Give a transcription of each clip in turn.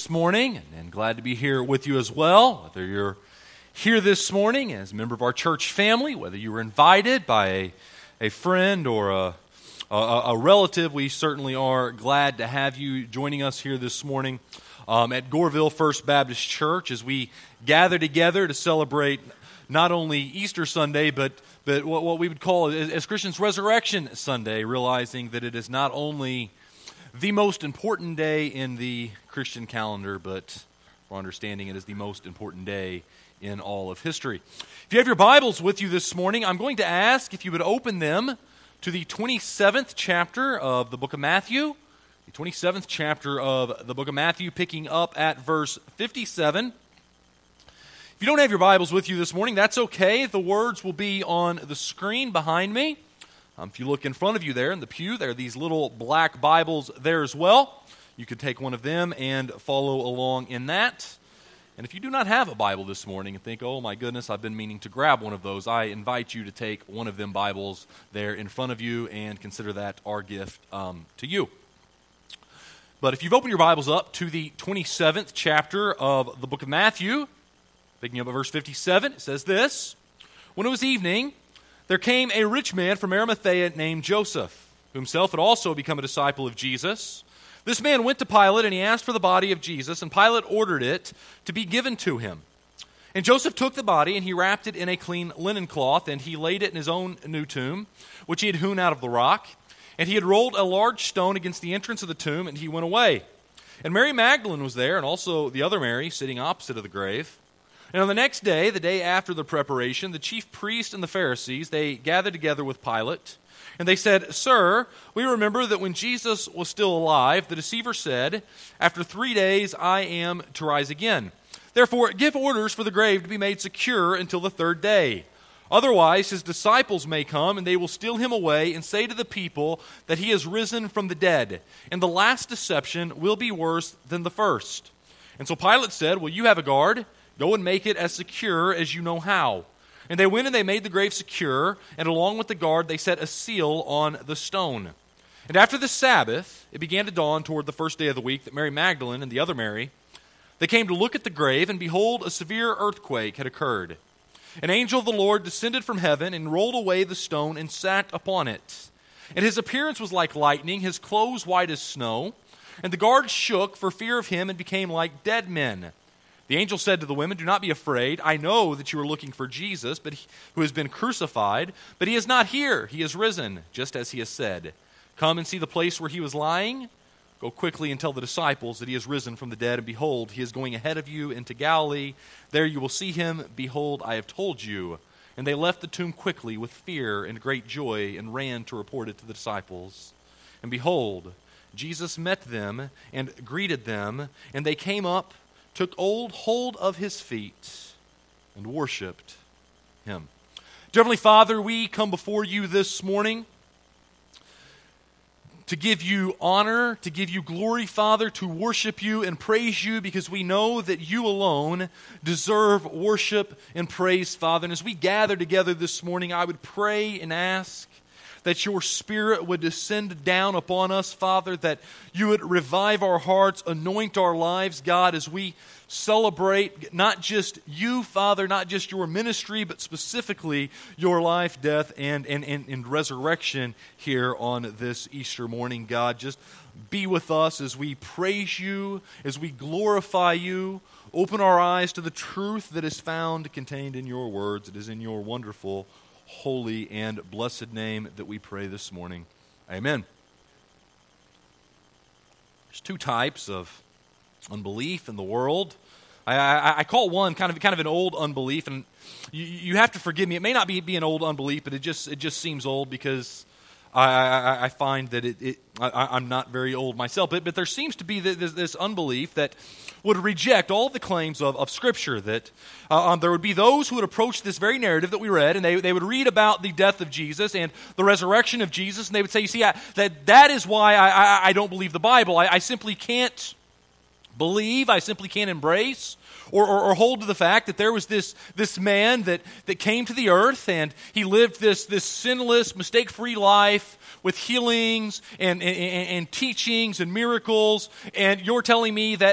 this morning, and glad to be here with you as well. Whether you're here this morning as a member of our church family, whether you were invited by a friend or a relative, we certainly are glad to have you joining us here this morning at Goreville First Baptist Church as we gather together to celebrate not only Easter Sunday, but what we would call as Christians Resurrection Sunday, realizing that it is not only the most important day in the Christian calendar, but for understanding it is the most important day in all of history. If you have your Bibles with you this morning, I'm going to ask if you would open them to the 27th chapter of the book of Matthew. The 27th chapter of the book of Matthew, picking up at verse 57. If you don't have your Bibles with you this morning, that's okay. The words will be on the screen behind me. If you look in front of you there in the pew, there are these little black Bibles there as well. You could take one of them and follow along in that. And if you do not have a Bible this morning and think, oh my goodness, I've been meaning to grab one of those, I invite you to take one of them Bibles there in front of you and consider that our gift to you. But if you've opened your Bibles up to the 27th chapter of the book of Matthew, picking up at verse 57, it says this: When it was evening, there came a rich man from Arimathea named Joseph, who himself had also become a disciple of Jesus. This man went to Pilate, and he asked for the body of Jesus, and Pilate ordered it to be given to him. And Joseph took the body, and he wrapped it in a clean linen cloth, and he laid it in his own new tomb, which he had hewn out of the rock. And he had rolled a large stone against the entrance of the tomb, and he went away. And Mary Magdalene was there, and also the other Mary, sitting opposite of the grave. And on the next day, the day after the preparation, the chief priests and the Pharisees, they gathered together with Pilate. And they said, Sir, we remember that when Jesus was still alive, the deceiver said, After 3 days I am to rise again. Therefore, give orders for the grave to be made secure until the 3rd day. Otherwise, his disciples may come, and they will steal him away and say to the people that he has risen from the dead. And the last deception will be worse than the first. And so Pilate said, Well, you have a guard. Go and make it as secure as you know how. And they went and they made the grave secure, and along with the guard they set a seal on the stone. And after the Sabbath, it began to dawn toward the first day of the week that Mary Magdalene and the other Mary, they came to look at the grave, and behold, a severe earthquake had occurred. An angel of the Lord descended from heaven and rolled away the stone and sat upon it. And his appearance was like lightning, his clothes white as snow. And the guards shook for fear of him and became like dead men. The angel said to the women, Do not be afraid. I know that you are looking for Jesus, who has been crucified, but he is not here. He is risen, just as he has said. Come and see the place where he was lying. Go quickly and tell the disciples that he is risen from the dead, and behold, he is going ahead of you into Galilee. There you will see him. Behold, I have told you. And they left the tomb quickly with fear and great joy and ran to report it to the disciples. And behold, Jesus met them and greeted them, and they came up, took hold of his feet, and worshipped him. Dear Heavenly Father, we come before you this morning to give you honor, to give you glory, Father, to worship you and praise you, because we know that you alone deserve worship and praise, Father. And as we gather together this morning, I would pray and ask that your Spirit would descend down upon us, Father, that you would revive our hearts, anoint our lives, God, as we celebrate not just you, Father, not just your ministry, but specifically your life, death, and resurrection here on this Easter morning, God. Just be with us as we praise you, as we glorify you. Open our eyes to the truth that is found contained in your words. It is in your wonderful, holy, and blessed name that we pray this morning. Amen. There's 2 types of unbelief in the world. I call one kind of an old unbelief, and you have to forgive me. It may not be an old unbelief, but it just seems old because I find that I'm not very old myself. But there seems to be this unbelief that would reject all of the claims of Scripture, that there would be those who would approach this very narrative that we read, and they would read about the death of Jesus and the resurrection of Jesus, and they would say, you see, that is why I don't believe the Bible. I simply can't believe, I simply can't embrace or hold to the fact that there was this man that came to the earth, and he lived this sinless, mistake-free life with healings and teachings and miracles, and you're telling me that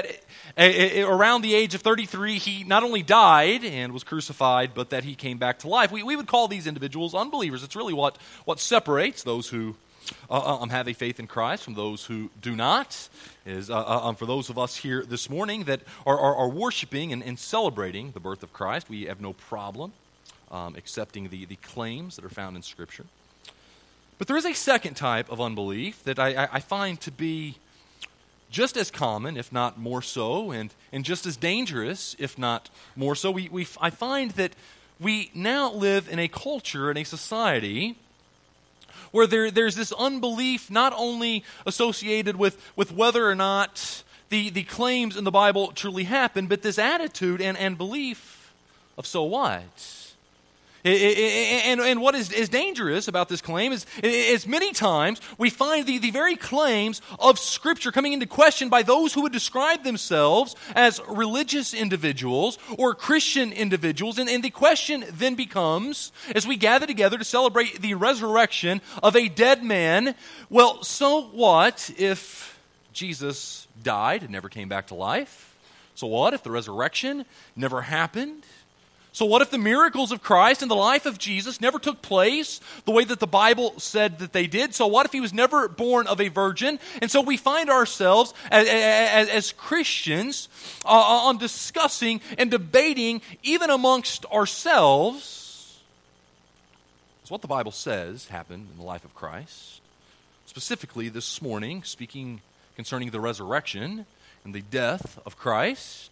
around the age of 33, he not only died and was crucified, but that he came back to life. We would call these individuals unbelievers. It's really what separates those who have a faith in Christ from those who do not. Is for those of us here this morning that are worshiping and celebrating the birth of Christ, we have no problem accepting the claims that are found in Scripture. But there is a second type of unbelief that I find to be just as common, if not more so, and just as dangerous, if not more so. I find that we now live in a culture, in a society, where there's this unbelief not only associated with whether or not the claims in the Bible truly happen, but this attitude and belief of so what? And what is dangerous about this claim is many times we find the very claims of Scripture coming into question by those who would describe themselves as religious individuals or Christian individuals. And the question then becomes, as we gather together to celebrate the resurrection of a dead man, well, so what if Jesus died and never came back to life? So what if the resurrection never happened? So what if the miracles of Christ in the life of Jesus never took place the way that the Bible said that they did? So what if he was never born of a virgin? And so we find ourselves as Christians on discussing and debating even amongst ourselves what the Bible says happened in the life of Christ. Specifically this morning, speaking concerning the resurrection and the death of Christ.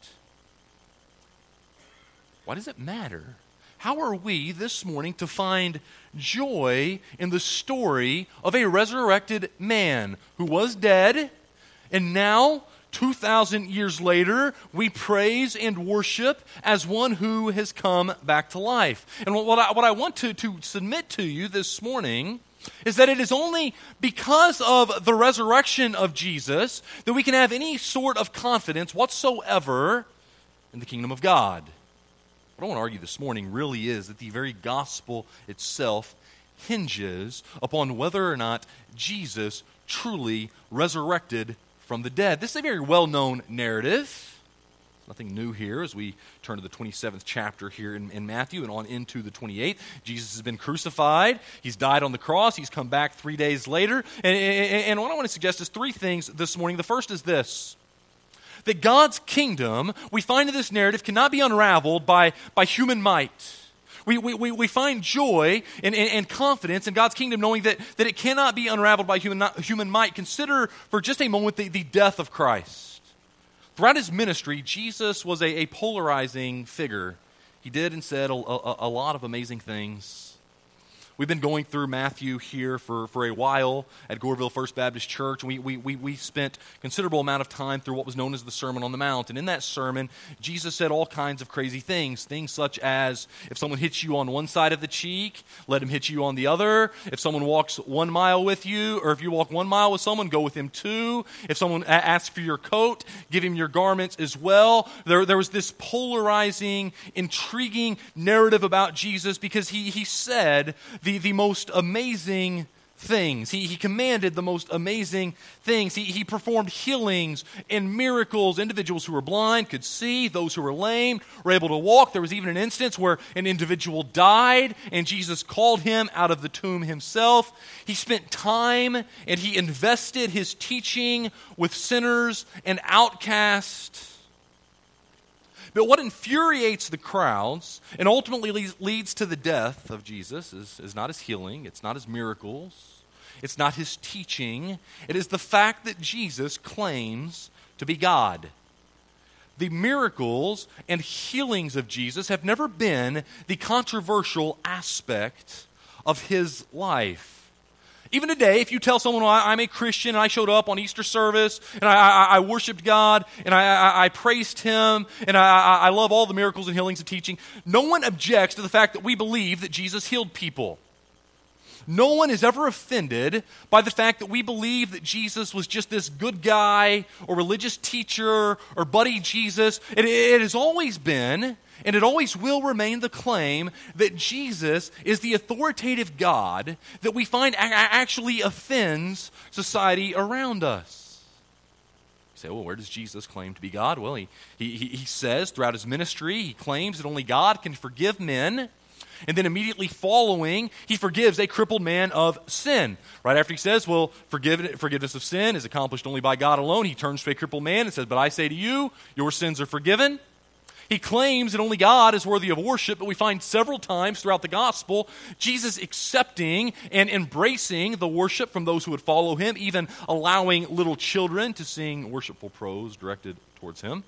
Why does it matter? How are we this morning to find joy in the story of a resurrected man who was dead, and now, 2,000 years later, we praise and worship as one who has come back to life? And what I want to submit to you this morning is that it is only because of the resurrection of Jesus that we can have any sort of confidence whatsoever in the kingdom of God. What I want to argue this morning really is that the very gospel itself hinges upon whether or not Jesus truly resurrected from the dead. This is a very well-known narrative. Nothing new here as we turn to the 27th chapter here in Matthew and on into the 28th. Jesus has been crucified. He's died on the cross. He's come back 3 days later. And what I want to suggest is three things this morning. The first is this: that God's kingdom, we find in this narrative, cannot be unraveled by human might. We find joy and confidence in God's kingdom knowing that it cannot be unraveled by human might. Consider for just a moment the death of Christ. Throughout his ministry, Jesus was a polarizing figure. He did and said a lot of amazing things. We've been going through Matthew here for a while at Goreville First Baptist Church. We spent considerable amount of time through what was known as the Sermon on the Mount. And in that sermon, Jesus said all kinds of crazy things. Things such as, if someone hits you on one side of the cheek, let him hit you on the other. If someone walks 1 mile with you, or if you walk 1 mile with someone, go with him 2. If someone asks for your coat, give him your garments as well. There was this polarizing, intriguing narrative about Jesus because he said the most amazing things. He commanded the most amazing things. He performed healings and miracles. Individuals who were blind could see. Those who were lame were able to walk. There was even an instance where an individual died and Jesus called him out of the tomb himself. He spent time and he invested his teaching with sinners and outcasts. But what infuriates the crowds and ultimately leads to the death of Jesus is not his healing, it's not his miracles, it's not his teaching. It is the fact that Jesus claims to be God. The miracles and healings of Jesus have never been the controversial aspect of his life. Even today, if you tell someone, well, I'm a Christian, and I showed up on Easter service, and I worshiped God, and I praised Him, and I love all the miracles and healings and teaching, no one objects to the fact that we believe that Jesus healed people. No one is ever offended by the fact that we believe that Jesus was just this good guy, or religious teacher, or buddy Jesus. It has always been, and it always will remain, the claim that Jesus is the authoritative God that we find actually offends society around us. say, well, where does Jesus claim to be God? Well, he says throughout his ministry, he claims that only God can forgive men. And then immediately following, he forgives a crippled man of sin. Right after he says, well, forgiveness of sin is accomplished only by God alone, he turns to a crippled man and says, but I say to you, your sins are forgiven. He claims that only God is worthy of worship, but we find several times throughout the gospel Jesus accepting and embracing the worship from those who would follow him, even allowing little children to sing worshipful prose directed towards him.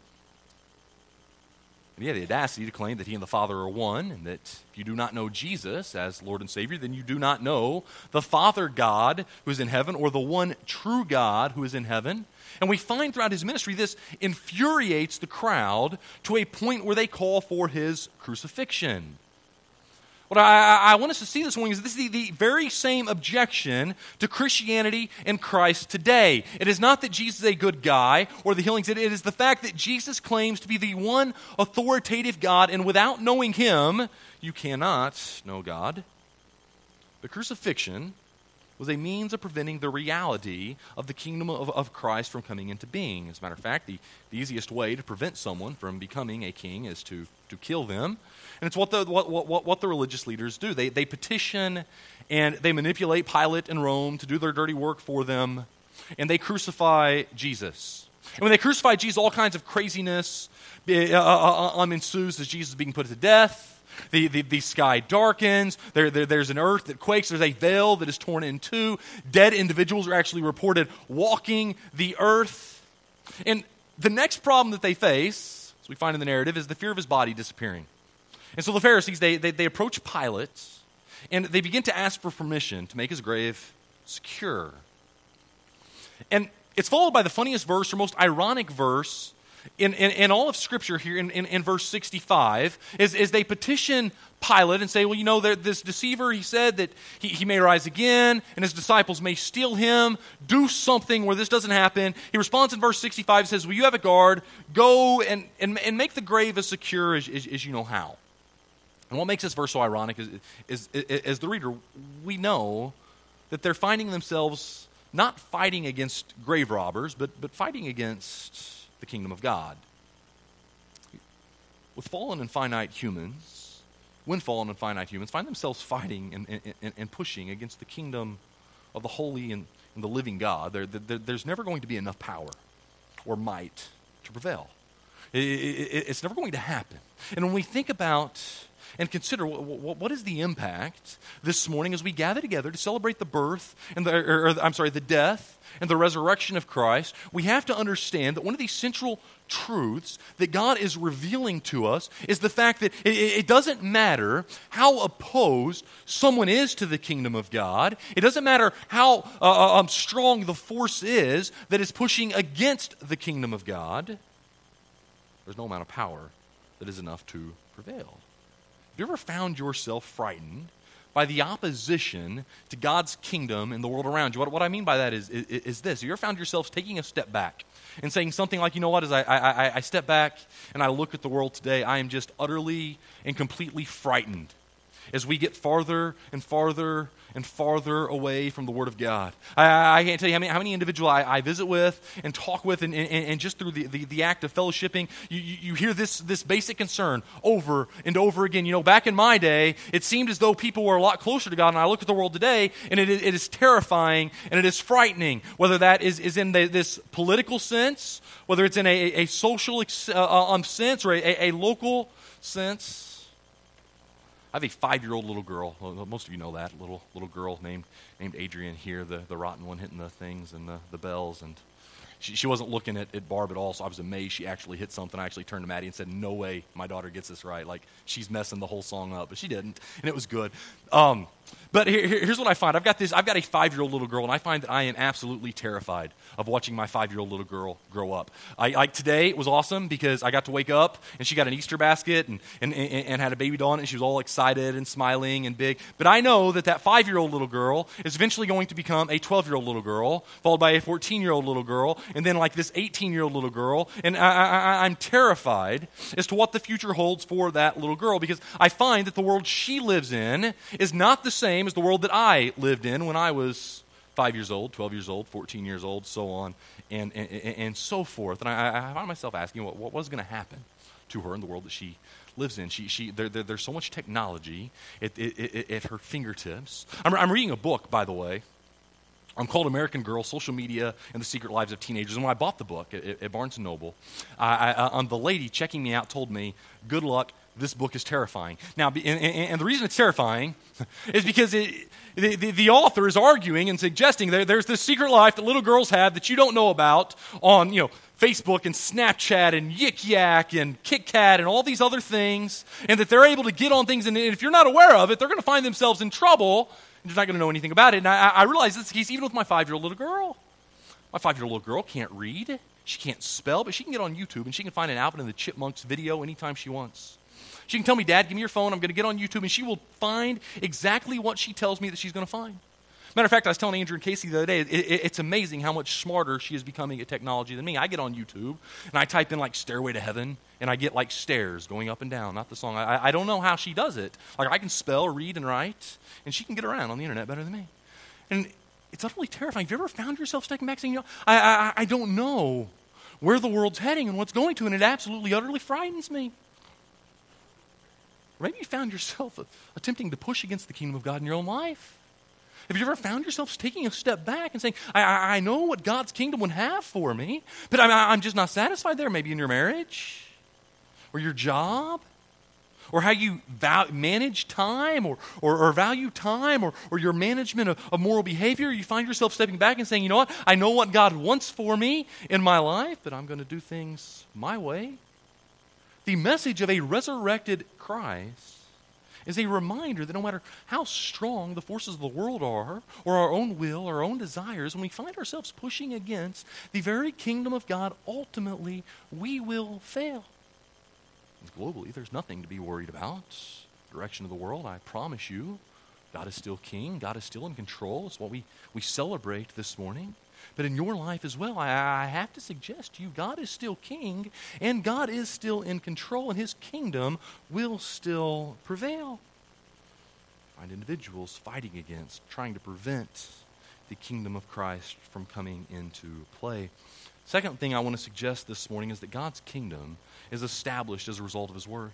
And he had the audacity to claim that he and the Father are one, and that if you do not know Jesus as Lord and Savior, then you do not know the Father God who is in heaven, or the one true God who is in heaven. And we find throughout his ministry this infuriates the crowd to a point where they call for his crucifixion. What I want us to see this morning is this is the very same objection to Christianity and Christ today. It is not that Jesus is a good guy or the healings. It is the fact that Jesus claims to be the one authoritative God, and without knowing him, you cannot know God. The crucifixion was a means of preventing the reality of the kingdom of Christ from coming into being. As a matter of fact, the easiest way to prevent someone from becoming a king is to kill them. And it's what the religious leaders do. They petition and they manipulate Pilate and Rome to do their dirty work for them, and they crucify Jesus. And when they crucify Jesus, all kinds of craziness ensues as Jesus is being put to death. The sky darkens. There's an earth that quakes. There's a veil that is torn in two. Dead individuals are actually reported walking the earth. And the next problem that they face, as we find in the narrative, is the fear of his body disappearing. And so the Pharisees, they approach Pilate, and they begin to ask for permission to make his grave secure. And it's followed by the funniest verse, or most ironic verse, in all of Scripture here in verse 65, is they petition Pilate and say, well, you know, this deceiver, he said that he may rise again and his disciples may steal him. Do something where this doesn't happen. He responds in verse 65, says, well, you have a guard. Go and make the grave as secure as you know how. And what makes this verse so ironic is as the reader, we know that they're finding themselves not fighting against grave robbers, but fighting against the kingdom of God. When fallen and finite humans find themselves fighting and pushing against the kingdom of the holy and the living God, there's never going to be enough power or might to prevail. It's never going to happen. And when we think about and consider what is the impact this morning as we gather together to celebrate the birth and the death and the resurrection of Christ, we have to understand that one of these central truths that God is revealing to us is the fact that it doesn't matter how opposed someone is to the kingdom of God. It doesn't matter how strong the force is that is pushing against the kingdom of God. There's no amount of power that is enough to prevail. Have you ever found yourself frightened by the opposition to God's kingdom in the world around you? What I mean by that is this. Have you ever found yourself taking a step back and saying something like, you know what, as I step back and I look at the world today, I am just utterly and completely frightened as we get farther and farther and farther away from the Word of God. I can't tell you how many individuals I visit with and talk with, and just through the act of fellowshipping, you hear this basic concern over and over again. You know, back in my day, it seemed as though people were a lot closer to God, and I look at the world today, and it is terrifying, and it is frightening, whether that is in this political sense, whether it's in a social sense, or a local sense. I have a 5-year-old little girl. Well, most of you know that little girl named Adrian here, the rotten one hitting the things and the bells. And she wasn't looking at Barb at all, so I was amazed she actually hit something. I actually turned to Maddie and said, "No way, my daughter gets this right. Like, she's messing the whole song up," but she didn't, and it was good. But here's what I find. I've got a 5-year-old little girl, and I find that I am absolutely terrified of watching my 5-year-old little girl grow up. Like today, it was awesome because I got to wake up, and she got an Easter basket and had a baby doll on it, and she was all excited and smiling and big. But I know that 5-year-old little girl is eventually going to become a 12-year-old little girl, followed by a 14-year-old little girl, and then like this 18-year-old little girl. And I'm terrified as to what the future holds for that little girl, because I find that the world she lives in is not the same as the world that I lived in when I was 5 years old, 12 years old, 14 years old, so on, and so forth. And I found myself asking what was going to happen to her in the world that she lives in. There's so much technology at her fingertips. I'm reading a book, by the way, called American Girl, Social Media, and the Secret Lives of Teenagers. And when I bought the book at Barnes & Noble, the lady checking me out told me, good luck, this book is terrifying. Now, and the reason it's terrifying is because the author is arguing and suggesting there's this secret life that little girls have that you don't know about on, Facebook and Snapchat and Yik Yak and Kit Kat and all these other things, and that they're able to get on things, and if you're not aware of it, they're going to find themselves in trouble, and they're not going to know anything about it. And I realize this is the case even with my 5-year-old little girl. My 5-year-old little girl can't read, she can't spell, but she can get on YouTube and she can find an Alvin and the Chipmunks video anytime she wants. She can tell me, Dad, give me your phone, I'm going to get on YouTube, and she will find exactly what she tells me that she's going to find. Matter of fact, I was telling Andrew and Casey the other day, it's amazing how much smarter she is becoming at technology than me. I get on YouTube, and I type in, Stairway to Heaven, and I get, stairs going up and down, not the song. I don't know how she does it. I can spell, read, and write, and she can get around on the internet better than me. And it's utterly terrifying. Have you ever found yourself stepping back saying, I don't know where the world's heading and what's going to, and it absolutely, utterly frightens me. Or maybe you found yourself attempting to push against the kingdom of God in your own life. Have you ever found yourself taking a step back and saying, I know what God's kingdom would have for me, but I'm just not satisfied there, maybe in your marriage or your job or how you manage time or value time or your management of moral behavior. You find yourself stepping back and saying, you know what, I know what God wants for me in my life, but I'm going to do things my way. The message of a resurrected Christ is a reminder that no matter how strong the forces of the world are, or our own will, our own desires, when we find ourselves pushing against the very kingdom of God, ultimately we will fail. Globally, there's nothing to be worried about. The direction of the world, I promise you, God is still king. God is still in control. It's what we celebrate this morning. But in your life as well, I have to suggest to you, God is still king, and God is still in control, and his kingdom will still prevail. Find individuals fighting against, trying to prevent the kingdom of Christ from coming into play. Second thing I want to suggest this morning is that God's kingdom is established as a result of his word.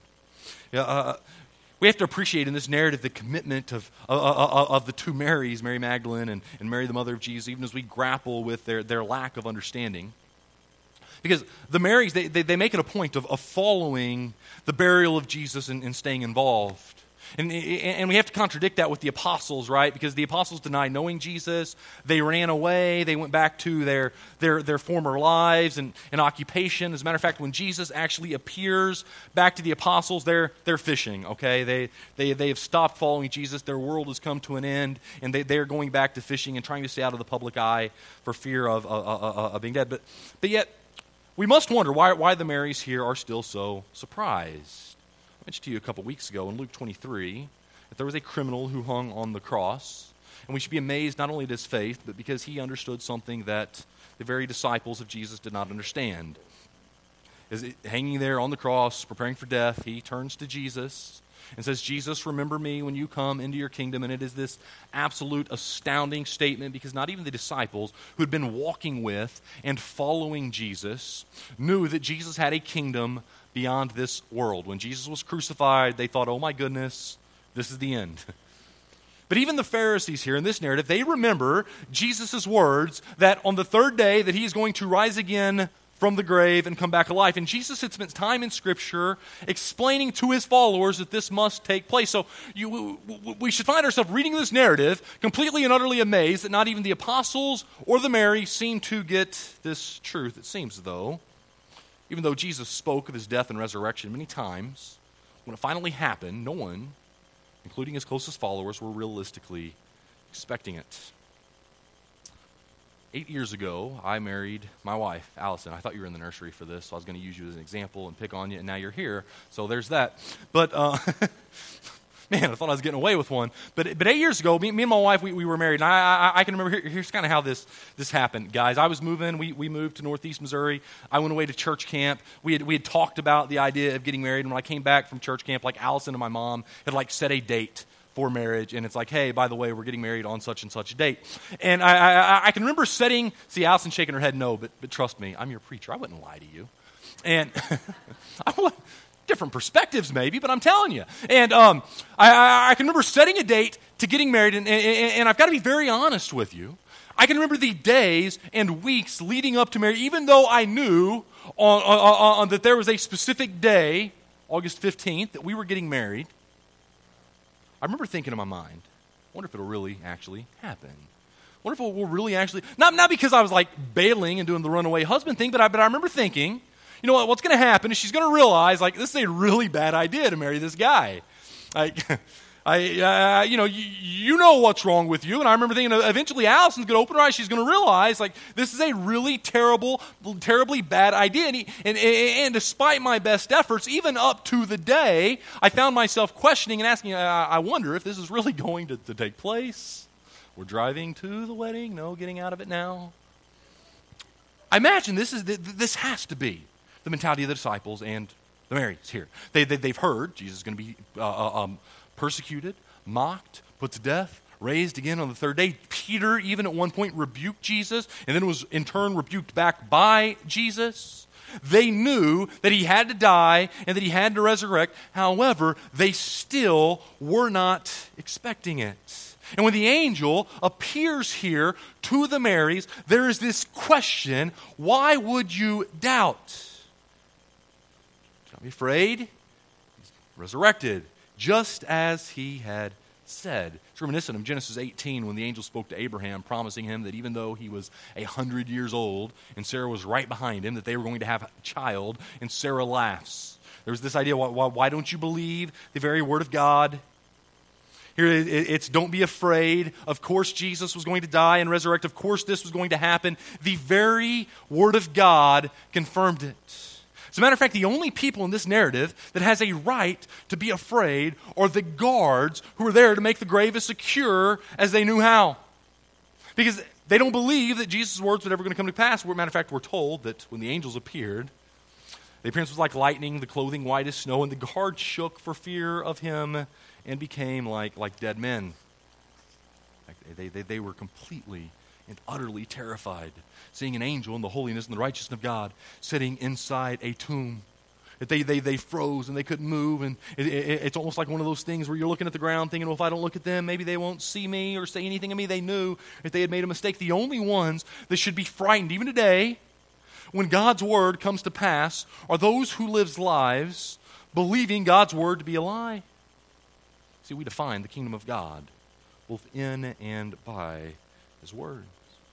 We have to appreciate in this narrative the commitment of the two Marys, Mary Magdalene and Mary the mother of Jesus, even as we grapple with their lack of understanding. Because the Marys, they make it a point of following the burial of Jesus and staying involved. And we have to contradict that with the apostles, right? Because the apostles denied knowing Jesus. They ran away. They went back to their former lives and occupation. As a matter of fact, when Jesus actually appears back to the apostles, they're fishing, okay? They have stopped following Jesus. Their world has come to an end, and they're going back to fishing and trying to stay out of the public eye for fear of being dead. But yet, we must wonder why the Marys here are still so surprised. I mentioned to you a couple weeks ago in Luke 23 that there was a criminal who hung on the cross, and we should be amazed not only at his faith, but because he understood something that the very disciples of Jesus did not understand. As hanging there on the cross, preparing for death, he turns to Jesus and says, Jesus, remember me when you come into your kingdom. And it is this absolute astounding statement because not even the disciples who had been walking with and following Jesus knew that Jesus had a kingdom beyond this world. When Jesus was crucified, they thought, oh my goodness, this is the end. But even the Pharisees here in this narrative, they remember Jesus' words that on the third day that he is going to rise again from the grave and come back alive. And Jesus had spent time in Scripture explaining to his followers that this must take place. So we should find ourselves reading this narrative completely and utterly amazed that not even the apostles or the Mary seem to get this truth. It seems, though, even though Jesus spoke of his death and resurrection many times, when it finally happened, no one, including his closest followers, were realistically expecting it. 8 years ago, I married my wife, Allison. I thought you were in the nursery for this, so I was going to use you as an example and pick on you, and now you're here, so there's that. But, man, I thought I was getting away with one. But 8 years ago, me and my wife, we were married, and I can remember, here's kind of how this happened, guys. I was moving, we moved to Northeast Missouri. I went away to church camp. We had talked about the idea of getting married, and when I came back from church camp, Allison and my mom had set a date for marriage, and it's like, hey, by the way, we're getting married on such and such a date. And I can remember see Allison shaking her head no, but trust me, I'm your preacher. I wouldn't lie to you. And different perspectives maybe, but I'm telling you. And I can remember setting a date to getting married, and I've got to be very honest with you. I can remember the days and weeks leading up to marriage, even though I knew that there was a specific day, August 15th, that we were getting married. I remember thinking in my mind, I wonder if it'll really actually happen. I wonder if it will really actually, not because I was like bailing and doing the runaway husband thing, but I remember thinking, you know what's going to happen is she's going to realize, like, this is a really bad idea to marry this guy. Like, you know what's wrong with you. And I remember thinking, eventually Allison's going to open her eyes. She's going to realize, like, this is a really terribly bad idea. And despite my best efforts, even up to the day, I found myself questioning and asking, I wonder if this is really going to take place. We're driving to the wedding. No, getting out of it now. I imagine this has to be the mentality of the disciples and the Marys here. They've heard Jesus is going to be persecuted, mocked, put to death, raised again on the third day. Peter even at one point rebuked Jesus and then was in turn rebuked back by Jesus. They knew that he had to die and that he had to resurrect. However, they still were not expecting it. And when the angel appears here to the Marys, there is this question, why would you doubt? Don't be afraid. He's resurrected, just as he had said. It's reminiscent of Genesis 18 when the angel spoke to Abraham, promising him that even though he was 100 years old and Sarah was right behind him, that they were going to have a child, and Sarah laughs. There was this idea, why don't you believe the very word of God? Here it's don't be afraid. Of course Jesus was going to die and resurrect. Of course this was going to happen. The very word of God confirmed it. As a matter of fact, the only people in this narrative that has a right to be afraid are the guards who were there to make the grave as secure as they knew how. Because they don't believe that Jesus' words were ever going to come to pass. As a matter of fact, we're told that when the angels appeared, the appearance was like lightning, the clothing white as snow, and the guards shook for fear of him and became like dead men. They were completely and utterly terrified, seeing an angel in the holiness and the righteousness of God sitting inside a tomb. They froze and they couldn't move, and it's almost like one of those things where you're looking at the ground thinking, well, if I don't look at them, maybe they won't see me or say anything to me. They knew if they had made a mistake. The only ones that should be frightened, even today, when God's word comes to pass, are those who live lives believing God's word to be a lie. See, we define the kingdom of God both in and by his words.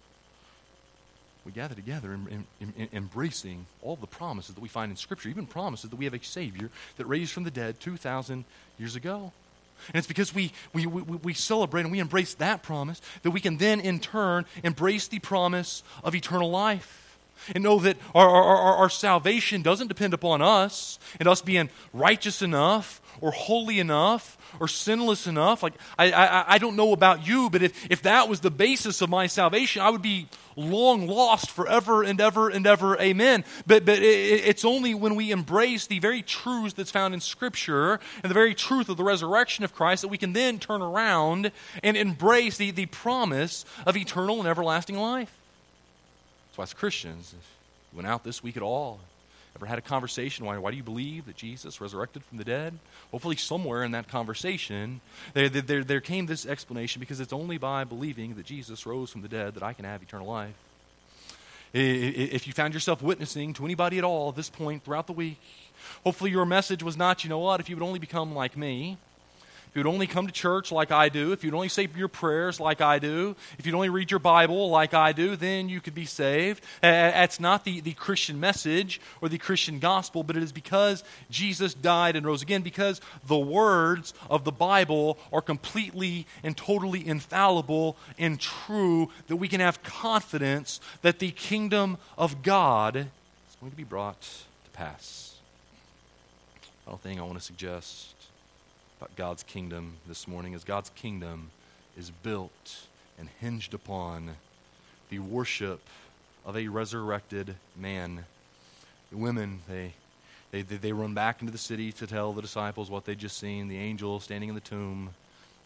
We gather together embracing all the promises that we find in Scripture, even promises that we have a Savior that raised from the dead 2,000 years ago. And it's because we celebrate and we embrace that promise that we can then in turn embrace the promise of eternal life. And know that our salvation doesn't depend upon us and us being righteous enough or holy enough or sinless enough. Like I don't know about you, but if that was the basis of my salvation, I would be long lost forever and ever and ever. Amen. But it's only when we embrace the very truth that's found in Scripture and the very truth of the resurrection of Christ that we can then turn around and embrace the promise of eternal and everlasting life. That's why as Christians, if you went out this week at all, ever had a conversation, why do you believe that Jesus resurrected from the dead? Hopefully somewhere in that conversation, there came this explanation, because it's only by believing that Jesus rose from the dead that I can have eternal life. If you found yourself witnessing to anybody at all at this point throughout the week, hopefully your message was not, you know what, if you would only become like me, if you would only come to church like I do, if you'd only say your prayers like I do, if you'd only read your Bible like I do, then you could be saved. That's not the Christian message or the Christian gospel, but it is because Jesus died and rose again, because the words of the Bible are completely and totally infallible and true, that we can have confidence that the kingdom of God is going to be brought to pass. Final thing I want to suggest about God's kingdom this morning is God's kingdom is built and hinged upon the worship of a resurrected man. The women, they run back into the city to tell the disciples what they'd just seen, the angel standing in the tomb.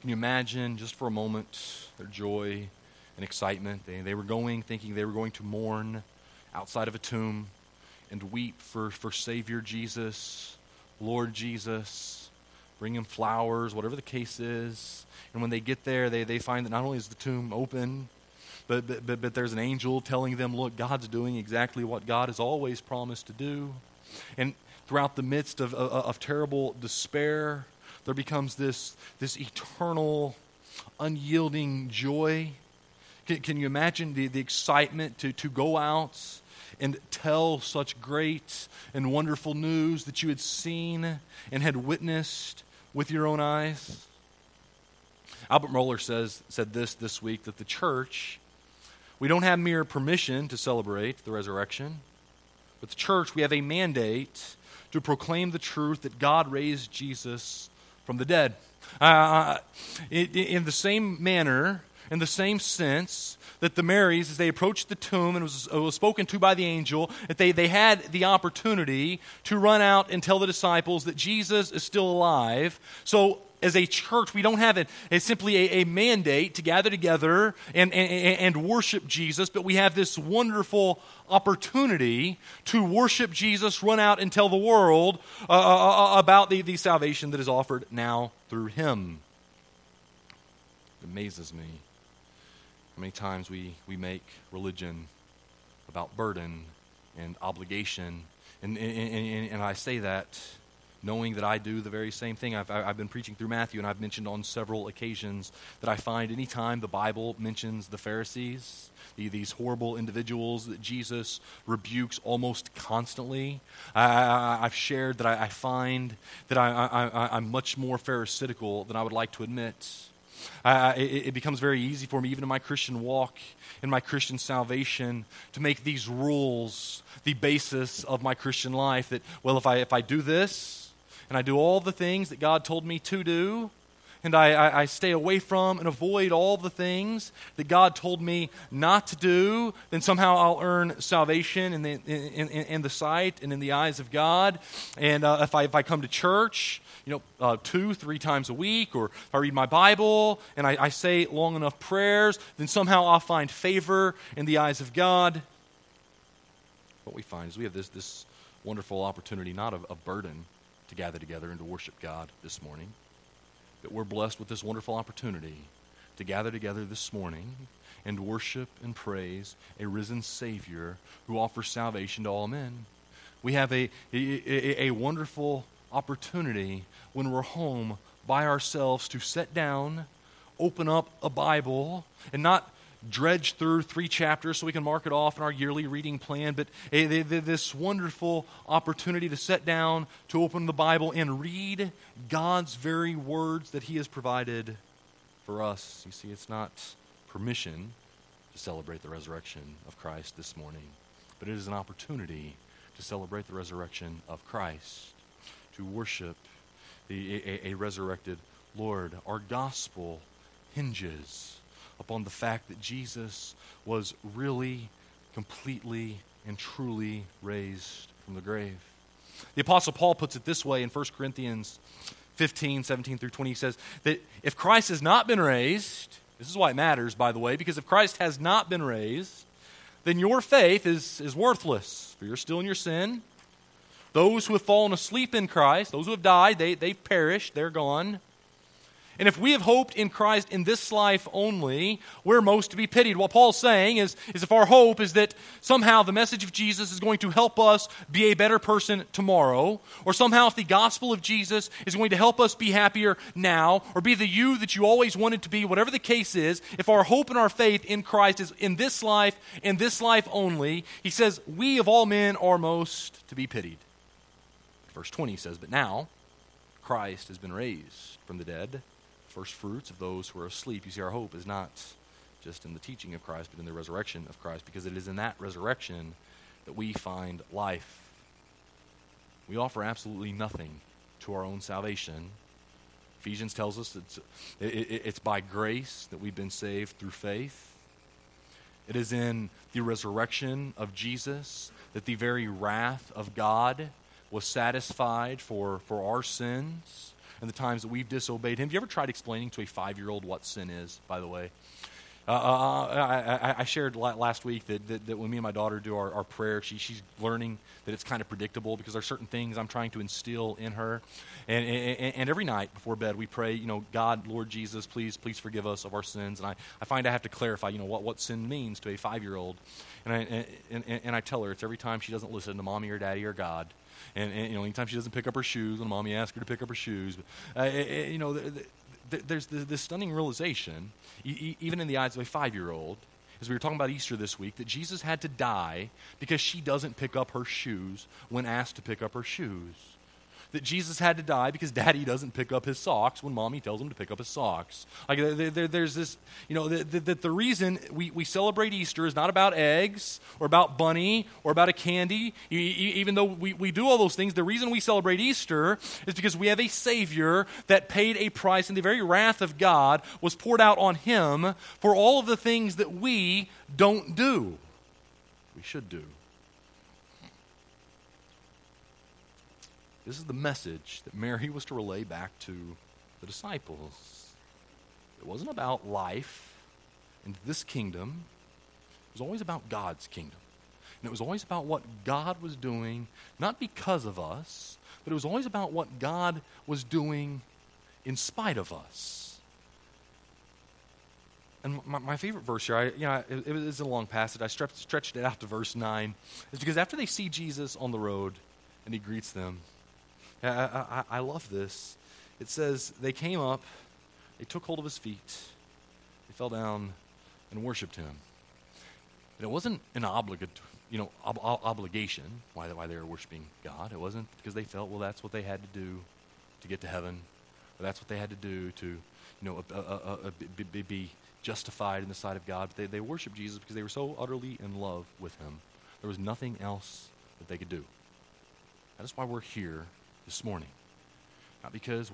Can you imagine just for a moment their joy and excitement? They were going, thinking they were going to mourn outside of a tomb and weep for Savior Jesus, Lord Jesus, bring him flowers, whatever the case is. And when they get there, they find that not only is the tomb open, but there's an angel telling them, look, God's doing exactly what God has always promised to do. And throughout the midst of terrible despair, there becomes this eternal, unyielding joy. Can you imagine the excitement to go out and tell such great and wonderful news that you had seen and had witnessed with your own eyes? Albert Mohler said this week, that the church, we don't have mere permission to celebrate the resurrection, but the church, we have a mandate to proclaim the truth that God raised Jesus from the dead. In the same manner, in the same sense, that the Marys, as they approached the tomb and was spoken to by the angel, that they had the opportunity to run out and tell the disciples that Jesus is still alive. So as a church, we don't have simply a mandate to gather together and worship Jesus, but we have this wonderful opportunity to worship Jesus, run out and tell the world about the salvation that is offered now through him. It amazes me how many times we make religion about burden and obligation, and I say that knowing that I do the very same thing. I've been preaching through Matthew, and I've mentioned on several occasions that I find any time the Bible mentions the Pharisees, these horrible individuals that Jesus rebukes almost constantly, I've shared that I find that I'm much more pharisaical than I would like to admit. It becomes very easy for me, even in my Christian walk, in my Christian salvation, to make these rules the basis of my Christian life. That, well, if I do this, and I do all the things that God told me to do, and I stay away from and avoid all the things that God told me not to do, then somehow I'll earn salvation in the sight and in the eyes of God. And if I come to church, 2-3 times a week, or if I read my Bible and I say long enough prayers, then somehow I'll find favor in the eyes of God. What we find is we have this wonderful opportunity, not a burden, to gather together and to worship God this morning. That we're blessed with this wonderful opportunity to gather together this morning and worship and praise a risen Savior who offers salvation to all men. We have a wonderful opportunity when we're home by ourselves to sit down, open up a Bible, and not dredge through 3 chapters so we can mark it off in our yearly reading plan, but this wonderful opportunity to sit down, to open the Bible and read God's very words that he has provided for us. You see, it's not permission to celebrate the resurrection of Christ this morning, but it is an opportunity to celebrate the resurrection of Christ, to worship a resurrected Lord. Our gospel hinges upon the fact that Jesus was really, completely, and truly raised from the grave. The Apostle Paul puts it this way in 1 Corinthians 15, 17 through 20. He says that if Christ has not been raised, this is why it matters, by the way, because if Christ has not been raised, then your faith is worthless, for you're still in your sin. Those who have fallen asleep in Christ, those who have died, they've perished, they're gone. And if we have hoped in Christ in this life only, we're most to be pitied. What Paul's saying is if our hope is that somehow the message of Jesus is going to help us be a better person tomorrow, or somehow if the gospel of Jesus is going to help us be happier now, or be the you that you always wanted to be, whatever the case is, if our hope and our faith in Christ is in this life only, he says, we of all men are most to be pitied. Verse 20 says, but now Christ has been raised from the dead, first fruits of those who are asleep. You see, our hope is not just in the teaching of Christ, but in the resurrection of Christ, because it is in that resurrection that we find life. We offer absolutely nothing to our own salvation. Ephesians tells us that it's by grace that we've been saved through faith. It is in the resurrection of Jesus that the very wrath of God was satisfied for our sins, and the times that we've disobeyed him. Have you ever tried explaining to a 5-year-old what sin is, by the way? I shared last week that when me and my daughter do our prayer, she's learning that it's kind of predictable because there are certain things I'm trying to instill in her. And every night before bed, we pray, God, Lord Jesus, please forgive us of our sins. And I find I have to clarify, what sin means to a 5-year-old. And I tell her it's every time she doesn't listen to mommy or daddy or God. And anytime she doesn't pick up her shoes when mommy asks her to pick up her shoes. There's this stunning realization, even in the eyes of a 5-year-old, as we were talking about Easter this week, that Jesus had to die because she doesn't pick up her shoes when asked to pick up her shoes. That Jesus had to die because daddy doesn't pick up his socks when mommy tells him to pick up his socks. Like there's this, that the reason we celebrate Easter is not about eggs or about bunny or about a candy. Even though we do all those things, the reason we celebrate Easter is because we have a Savior that paid a price, and the very wrath of God was poured out on him for all of the things that we don't do. We should do. This is the message that Mary was to relay back to the disciples. It wasn't about life in this kingdom. It was always about God's kingdom. And it was always about what God was doing, not because of us, but it was always about what God was doing in spite of us. And my favorite verse here, it is a long passage. I stretched it out to verse 9. It's because after they see Jesus on the road and he greets them, I love this. It says, they came up, they took hold of his feet, they fell down and worshiped him. And it wasn't an obligation why they were worshiping God. It wasn't because they felt, well, that's what they had to do to get to heaven, or that's what they had to do to be justified in the sight of God. But they worshiped Jesus because they were so utterly in love with him. There was nothing else that they could do. That's why we're here this morning. Not because,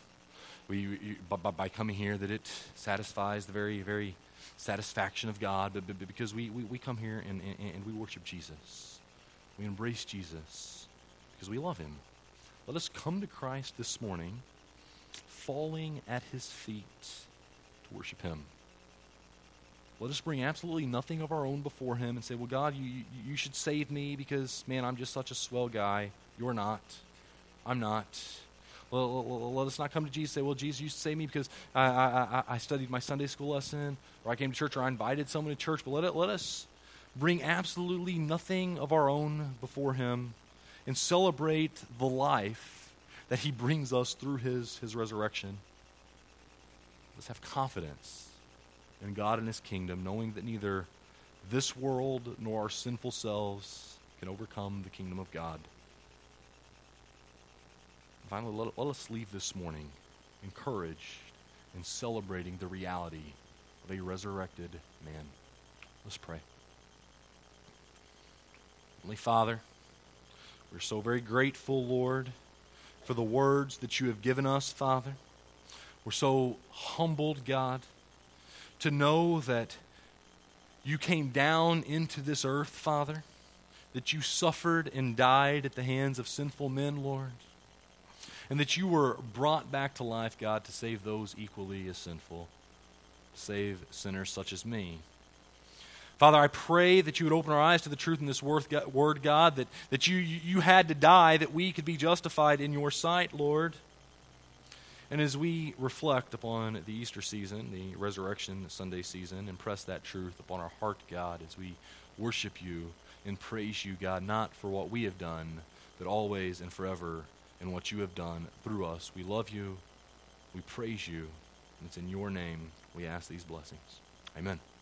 by coming here that it satisfies the very, very satisfaction of God, but because we come here and we worship Jesus. We embrace Jesus because we love him. Let us come to Christ this morning, falling at his feet to worship him. Let us bring absolutely nothing of our own before him and say, well, God, you should save me because, man, I'm just such a swell guy. You're not. I'm not. Well, let us not come to Jesus and say, well, Jesus, you should save me because I studied my Sunday school lesson, or I came to church, or I invited someone to church. But let us bring absolutely nothing of our own before him and celebrate the life that he brings us through his resurrection. Let's have confidence in God and his kingdom, knowing that neither this world nor our sinful selves can overcome the kingdom of God. Finally, let us leave this morning encouraged and celebrating the reality of a resurrected man. Let's pray. Heavenly Father, we're so very grateful, Lord, for the words that you have given us, Father. We're so humbled, God, to know that you came down into this earth, Father, that you suffered and died at the hands of sinful men, Lord, and that you were brought back to life, God, to save those equally as sinful, to save sinners such as me. Father, I pray that you would open our eyes to the truth in this word, God, that you had to die that we could be justified in your sight, Lord. And as we reflect upon the Easter season, the Resurrection Sunday season, impress that truth upon our heart, God, as we worship you and praise you, God, not for what we have done, but always and forever in what you have done through us. We love you, we praise you, and it's in your name we ask these blessings. Amen.